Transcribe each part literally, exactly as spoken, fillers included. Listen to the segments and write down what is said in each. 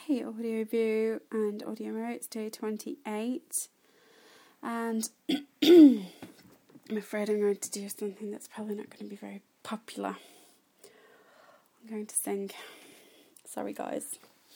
Hey Audio View and Audio Mirror, it's day twenty-eight, and I'm afraid I'm going to do something that's probably not going to be very popular. I'm going to sing. Sorry guys.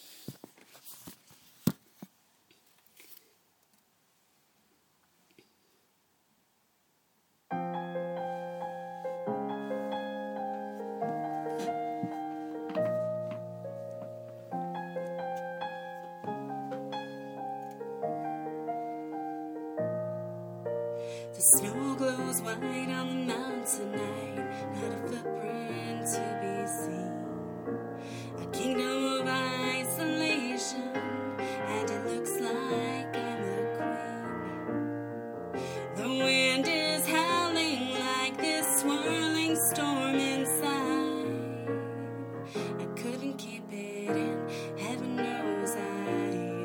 The snow glows white on the mountain tonight, not a footprint to be seen. A kingdom of isolation, and it looks like I'm a queen. The wind is howling like this swirling storm inside. I couldn't keep it in, heaven knows I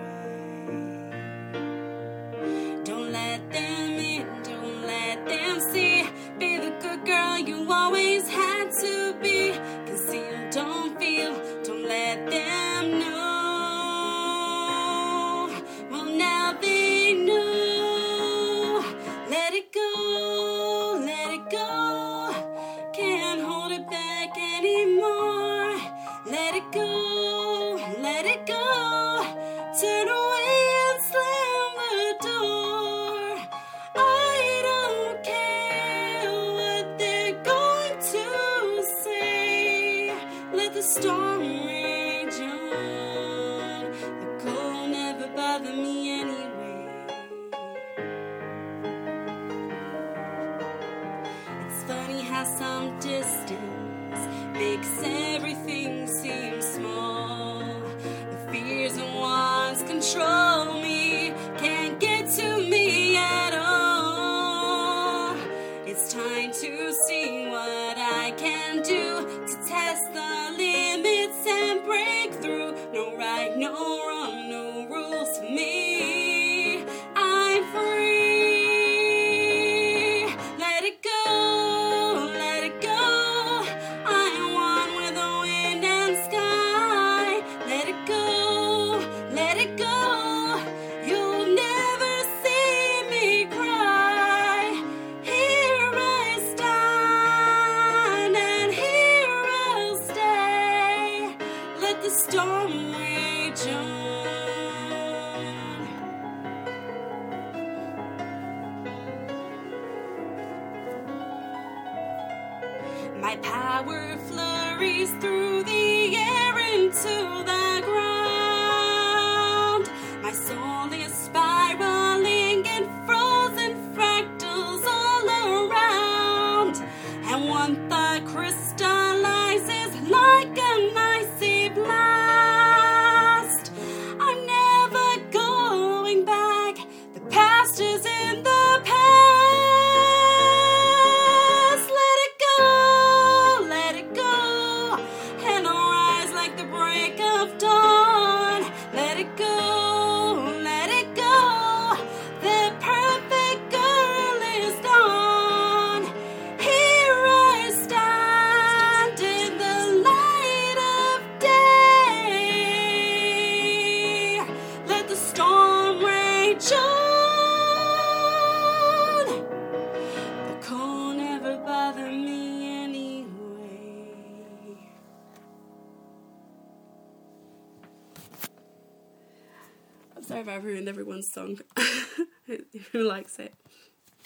tried. Don't let them in, don't let them see. Be the good girl you always had to be. Conceal, don't feel, don't let them know. Well, now they know. Let it go, let it go. Can't hold it back anymore. Let it go, let it go. Turn away and slam the door. I don't care what they're going to say. Let the storm rage on. The cold never bothered me anyway. It's funny how some distance makes everything seem small. The fears and wants control me, can't get to me at all. It's time to see what I can do to test the limits and break through. No right, no wrong, no rules for me. I'm free. Let it go, let it go. I am one with the wind and sky. Let it go, let it go. You'll never see me cry. Here I stand and here I'll stay. Let the storm rage on. My power flurries through the air into the ground. My soul is spiraling in frozen fractals all around. And one thought crystallizes like an icy blast. I'm never going back. The past is in the past. Let it go, let it go, and I'll rise like the break of dawn. Let it go, let it go, the perfect girl is gone. Here I stand in the light of day. Let the storm rage on. The cold never bothered me anyway. I'm sorry if I ruined everyone's song. Who likes it?